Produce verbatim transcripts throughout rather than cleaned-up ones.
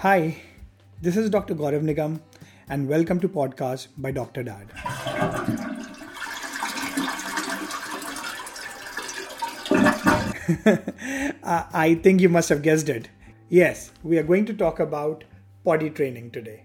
Hi, this is Doctor Gaurav Nigam and welcome to podcast by Doctor Dad. Uh, I think you must have guessed it. Yes, we are going to talk about potty training today.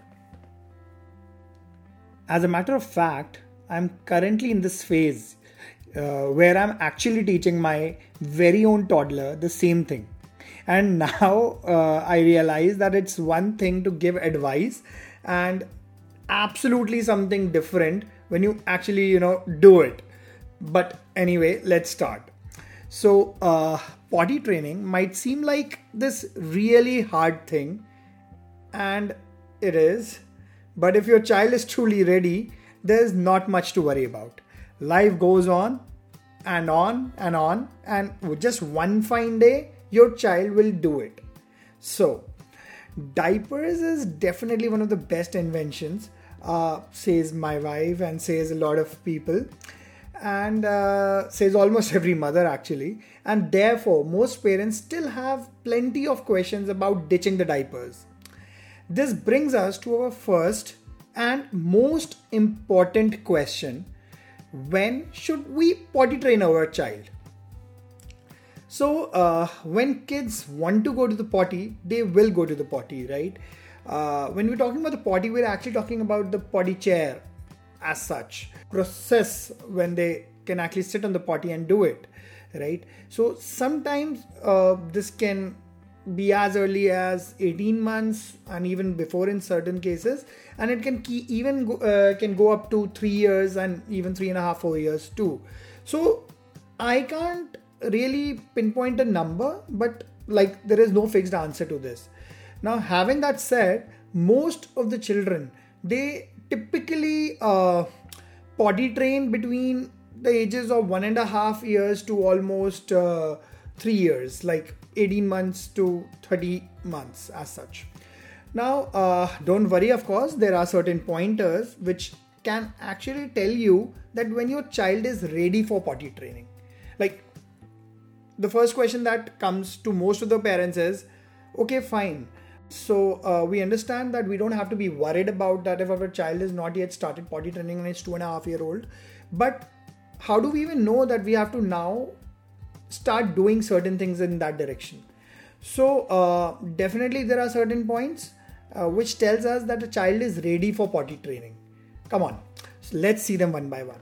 As a matter of fact, I'm currently in this phase uh, where I'm actually teaching my very own toddler the same thing. And now uh, I realize that it's one thing to give advice and absolutely something different when you actually, you know, do it. But anyway, let's start. So, uh, potty training might seem like this really hard thing, and it is. But if your child is truly ready, there's not much to worry about. Life goes on and on and on, and with just one fine day, your child will do it. So, diapers is definitely one of the best inventions, uh, says my wife and says a lot of people, and uh, says almost every mother actually. And therefore, most parents still have plenty of questions about ditching the diapers. This brings us to our first and most important question: when should we potty train our child? So, uh, when kids want to go to the potty, they will go to the potty, right? Uh, when we're talking about the potty, we're actually talking about the potty chair as such. Process when they can actually sit on the potty and do it, right? So, sometimes uh, this can be as early as eighteen months and even before in certain cases, and it can key, even go, uh, can go up to three years and even three and a half, four years too. So, I can't really pinpoint a number, but like there is no fixed answer to this. Now, having that said, most of the children, they typically uh, potty train between the ages of one and a half years to almost uh, three years, like eighteen months to thirty months as such. Now, uh, don't worry, of course, there are certain pointers which can actually tell you that when your child is ready for potty training. Like, the first question that comes to most of the parents is, okay, fine. So uh, we understand that we don't have to be worried about that if our child is not yet started potty training and is two and a half year old. But how do we even know that we have to now start doing certain things in that direction? So uh, definitely there are certain points uh, which tells us that the child is ready for potty training. Come on, so let's see them one by one.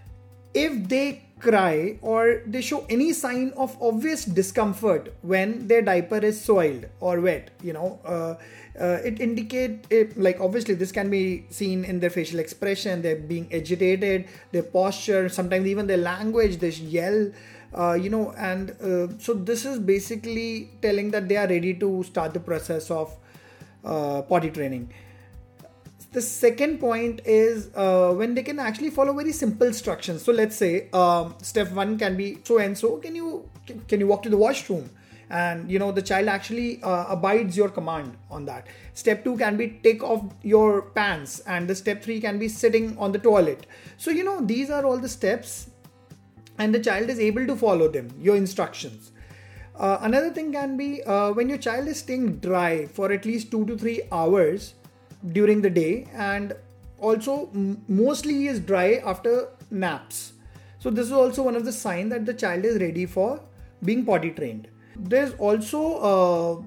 If they cry or they show any sign of obvious discomfort when their diaper is soiled or wet, you know, uh, uh, it indicate it, like obviously this can be seen in their facial expression, they're being agitated, their posture, sometimes even their language, they yell, uh, you know, and uh, so this is basically telling that they are ready to start the process of uh, potty training. The second point is uh, when they can actually follow very simple instructions. So let's say um, step one can be so and so. Can you can, can you walk to the washroom? And you know the child actually uh, abides your command on that. Step two can be take off your pants, and the step three can be sitting on the toilet. So you know these are all the steps, and the child is able to follow them. Your instructions. Uh, another thing can be uh, when your child is staying dry for at least two to three hours during the day, and also m- mostly he is dry after naps. So this is also one of the signs that the child is ready for being potty trained. There's also uh,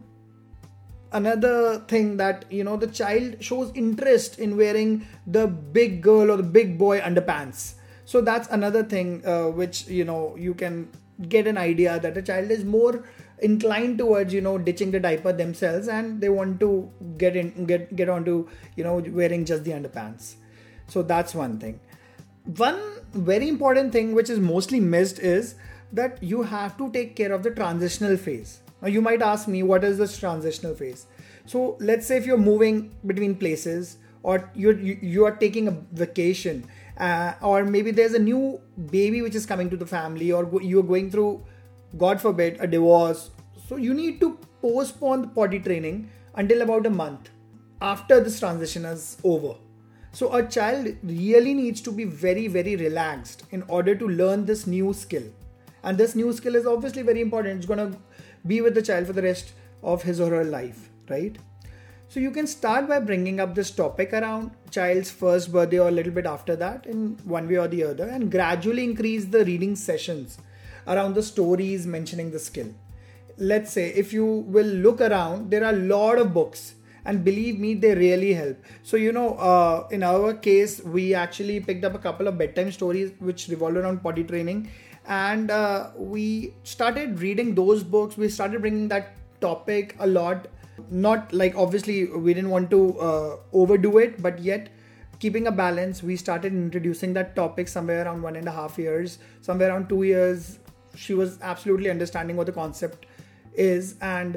another thing that you know the child shows interest in wearing the big girl or the big boy underpants. So that's another thing uh, which you know you can get an idea that the child is more inclined towards you know ditching the diaper themselves, and they want to get in get get onto you know wearing just the underpants. So that's one thing. One very important thing which is mostly missed is that you have to take care of the transitional phase. Now you might ask me, what is this transitional phase? So let's say if you're moving between places, or you're, you you are taking a vacation, uh, or maybe there's a new baby which is coming to the family, or go, you're going through, God forbid, a divorce. So you need to postpone the potty training until about a month after this transition is over. So a child really needs to be very, very relaxed in order to learn this new skill. And this new skill is obviously very important. It's going to be with the child for the rest of his or her life, right? So you can start by bringing up this topic around child's first birthday or a little bit after that in one way or the other, and gradually increase the reading sessions around the stories mentioning the skill. Let's say if you will look around, there are a lot of books, and believe me, they really help. So, you know, uh, in our case, we actually picked up a couple of bedtime stories which revolve around potty training, and uh, we started reading those books. We started bringing that topic a lot. Not like, obviously we didn't want to uh, overdo it, but yet keeping a balance. We started introducing that topic somewhere around one and a half years, somewhere around two years. She was absolutely understanding what the concept is, and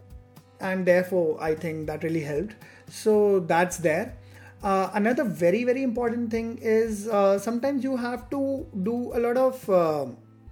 and therefore I think that really helped. So that's there. Uh, another very very important thing is uh, sometimes you have to do a lot of uh,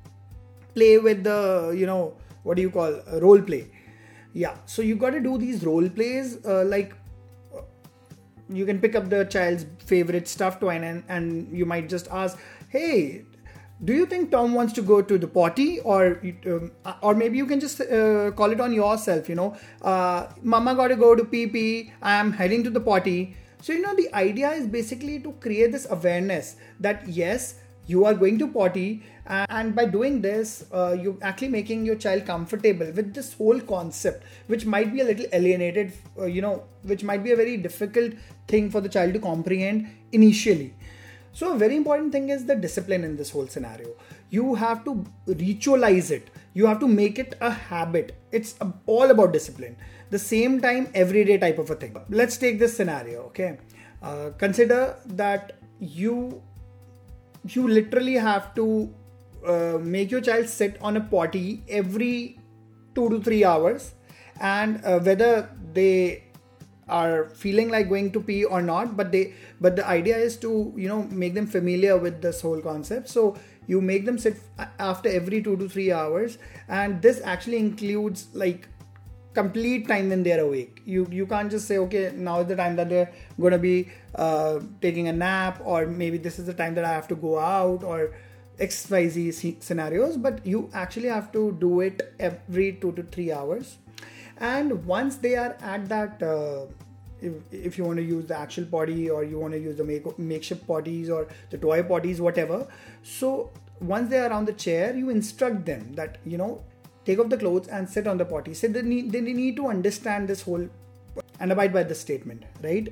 play with the, you know, what do you call, uh, role play. Yeah, so you got to do these role plays, uh, like uh, you can pick up the child's favorite stuffed toy, and, and you might just ask, hey, do you think Tom wants to go to the potty? Or um, or maybe you can just uh, call it on yourself, you know, uh, mama got to go to pee pee, I am heading to the potty. So, you know, the idea is basically to create this awareness that yes, you are going to potty, and by doing this, uh, you're actually making your child comfortable with this whole concept, which might be a little alienated, uh, you know, which might be a very difficult thing for the child to comprehend initially. So a very important thing is the discipline in this whole scenario. You have to ritualize it. You have to make it a habit. It's all about discipline. The same time, everyday type of a thing. Let's take this scenario, okay? Uh, consider that you you literally have to uh, make your child sit on a potty every two to three hours, and uh, whether they are feeling like going to pee or not, but they but the idea is to, you know, make them familiar with this whole concept. So you make them sit after every two to three hours, and this actually includes like complete time when they're awake. You you can't just say, okay, now is the time that they're going to be uh, taking a nap, or maybe this is the time that I have to go out, or X Y Z scenarios, but you actually have to do it every two to three hours. And once they are at that, uh, if, if you want to use the actual potty, or you want to use the make, makeshift potties or the toy potties, whatever. So once they are on the chair, you instruct them that, you know, take off the clothes and sit on the potty. So they need, they need to understand this whole and abide by the statement, right?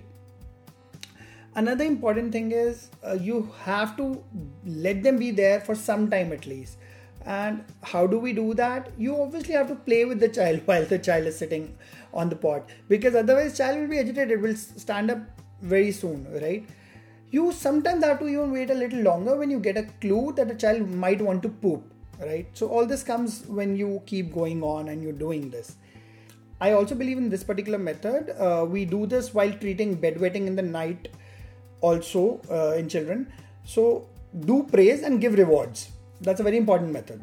Another important thing is uh, you have to let them be there for some time at least. And how do we do that? You obviously have to play with the child while the child is sitting on the pot, because otherwise child will be agitated, will stand up very soon, right? You sometimes have to even wait a little longer when you get a clue that a child might want to poop, right? So all this comes when you keep going on and you're doing this. I also believe in this particular method. Uh, we do this while treating bedwetting in the night also uh, in children. So do praise and give rewards. That's a very important method.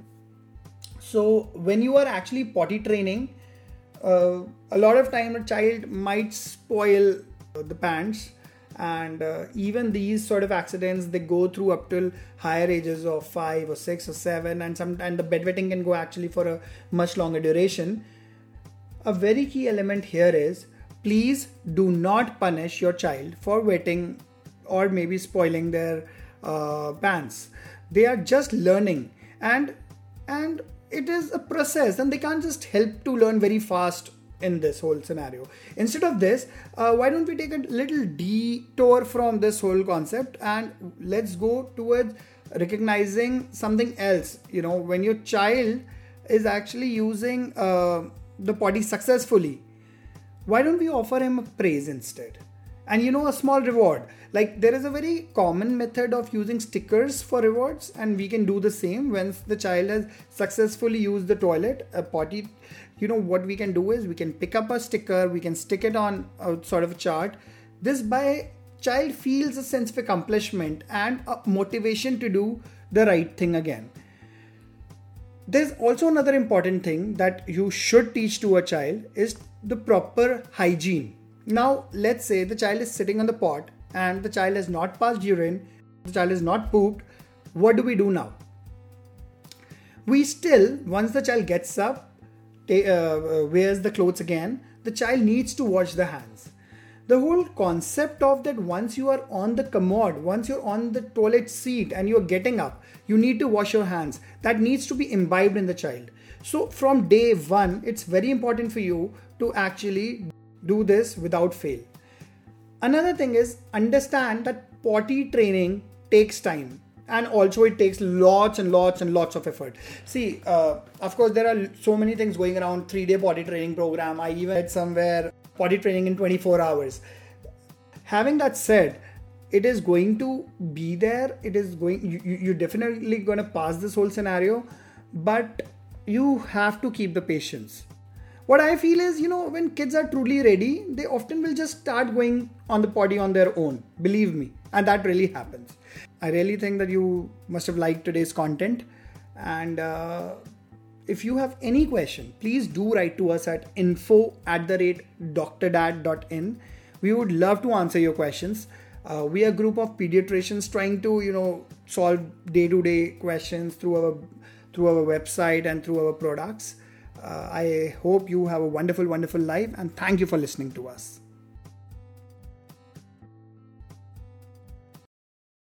So when you are actually potty training, uh, a lot of time a child might spoil the pants, and uh, even these sort of accidents, they go through up till higher ages of five or six or seven, and sometimes the bedwetting can go actually for a much longer duration. A very key element here is, please do not punish your child for wetting or maybe spoiling their uh, pants. They are just learning, and and it is a process, and they can't just help to learn very fast in this whole scenario. Instead of this, uh, why don't we take a little detour from this whole concept, and let's go towards recognizing something else. You know, when your child is actually using uh, the potty successfully, why don't we offer him a praise instead? And, you know, a small reward. Like, there is a very common method of using stickers for rewards, and we can do the same once the child has successfully used the toilet, a potty. You know, what we can do is we can pick up a sticker, we can stick it on a sort of a chart. This by child feels a sense of accomplishment and a motivation to do the right thing again. There's also another important thing that you should teach to a child is the proper hygiene. Now, let's say the child is sitting on the pot and the child has not passed urine, the child has not pooped. What do we do now? We still, once the child gets up, uh, wears the clothes again, the child needs to wash the hands. The whole concept of that, once you are on the commode, once you're on the toilet seat and you're getting up, you need to wash your hands. That needs to be imbibed in the child. So from day one, it's very important for you to actually do this without fail. Another thing is, understand that potty training takes time, and also it takes lots and lots and lots of effort. See, uh, of course, there are so many things going around. Three-day potty training program. I even read somewhere potty training in twenty-four hours. Having that said, it is going to be there. It is going. You, you, you're definitely going to pass this whole scenario, but you have to keep the patience. What I feel is, you know, when kids are truly ready, they often will just start going on the potty on their own. Believe me. And that really happens. I really think that you must have liked today's content. And uh, if you have any question, please do write to us at info at the rate drdad.in. We would love to answer your questions. Uh, we are a group of pediatricians trying to, you know, solve day-to-day questions through our through our website and through our products. Uh, I hope you have a wonderful, wonderful life, and thank you for listening to us.